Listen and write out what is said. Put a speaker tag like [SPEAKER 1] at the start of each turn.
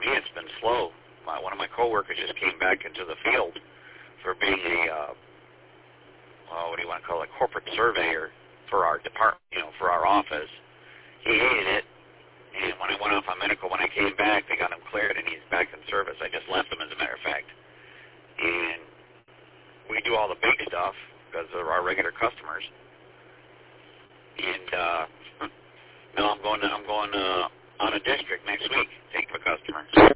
[SPEAKER 1] me, it's been slow. One of my coworkers just came back into the field for being a, what do you want to call it, corporate surveyor for our department, for our office. He hated it, and when I went off on medical, when I came back, they got him cleared, and he's back in service. I just left him, as a matter of fact. And we do all the big stuff because they're our regular customers. And now I'm going on a district next week, take a customer.